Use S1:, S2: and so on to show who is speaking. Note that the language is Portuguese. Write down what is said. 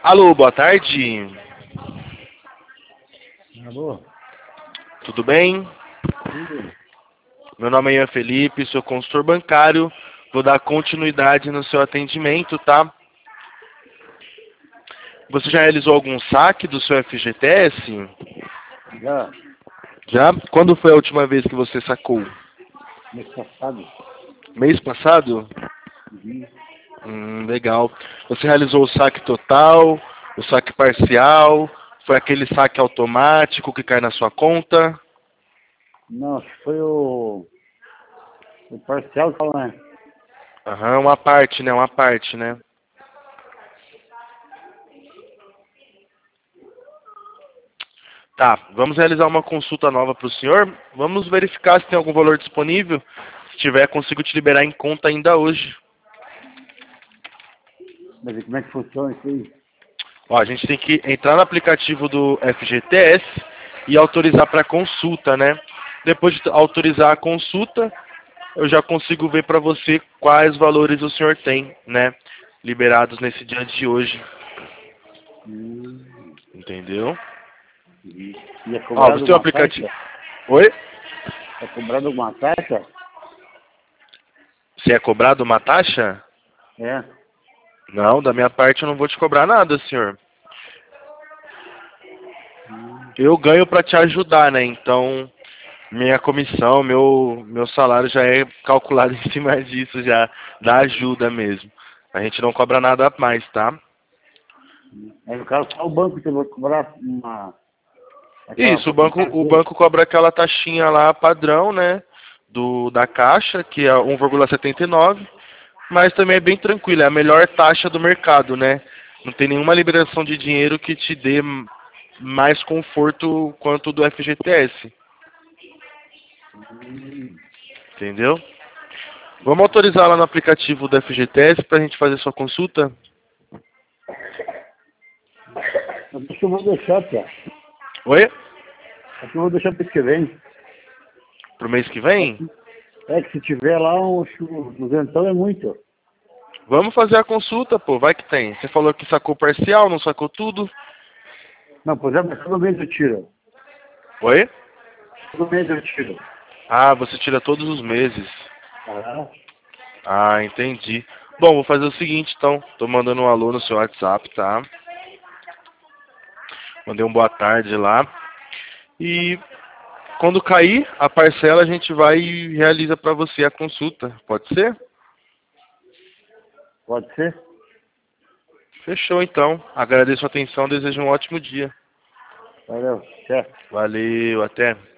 S1: Alô, boa tarde.
S2: Alô?
S1: Tudo bem?
S2: Tudo?
S1: Meu nome é Ian Felipe, sou consultor bancário. Vou dar continuidade no seu atendimento, tá? Você já realizou algum saque do seu FGTS?
S2: Já,
S1: Já? Quando foi a última vez que você sacou?
S2: mês passado.
S1: Mês passado?
S2: Uhum.
S1: Legal. Você realizou o saque total, o saque parcial? Foi aquele saque automático que cai na sua conta?
S2: Não, acho que foi o parcial, né?
S1: Aham, uma parte, né? Uma parte, né? Tá, vamos realizar uma consulta nova para o senhor. Vamos verificar se tem algum valor disponível. Se tiver, consigo te liberar em conta ainda hoje.
S2: Mas como é que funciona isso aí?
S1: Ó, a gente tem que entrar no aplicativo do FGTS e autorizar para consulta, né? Depois de autorizar a consulta, eu já consigo ver para você quais valores o senhor tem, né? Liberados nesse dia de hoje.
S2: Hum,
S1: Entendeu?
S2: uhum. E é
S1: Ó,
S2: cobrado
S1: você tem o
S2: uma
S1: aplicativo.
S2: taxa?
S1: Oi?
S2: É cobrado alguma taxa?
S1: Se é cobrado uma taxa?
S2: É.
S1: Não, da minha parte eu não vou te cobrar nada, senhor.
S2: Hum,
S1: Eu ganho para te ajudar, né? Então, minha comissão, meu salário já é calculado em cima disso, já da ajuda mesmo. A gente não cobra nada a mais, tá?
S2: Aí no caso só o banco que eu vou cobrar aquela
S1: Isso,
S2: porcentagem
S1: o
S2: dele.
S1: banco cobra aquela taxinha lá padrão, né? Da Caixa, que é 1,79, mas também é bem tranquilo, é a melhor taxa do mercado, né? Não tem nenhuma liberação de dinheiro que te dê mais conforto quanto o do FGTS,
S2: Hum.
S1: entendeu? Vamos autorizar lá no aplicativo do FGTS para a gente fazer sua consulta?
S2: Mas acho que eu vou deixar, Pia.
S1: Oi?
S2: Acho que eu vou deixar para que vem.
S1: Pro mês que vem?
S2: É que se tiver lá, acho que o duzentão é muito.
S1: Vamos fazer a consulta, pô, vai que tem. Você falou que sacou parcial, não sacou tudo?
S2: Não, por exemplo, todo mês eu tiro.
S1: Oi?
S2: Todo mês eu tiro.
S1: Ah, você tira todos os meses.
S2: Ah,
S1: Ah, entendi. Bom, vou fazer o seguinte, então. Tô mandando um alô no seu WhatsApp, tá? Mandei um boa tarde lá. E quando cair a parcela, a gente vai e realiza para você a consulta. Pode ser?
S2: pode ser?
S1: Fechou, então. Agradeço a atenção, desejo um ótimo dia.
S2: Valeu, certo.
S1: Valeu, até.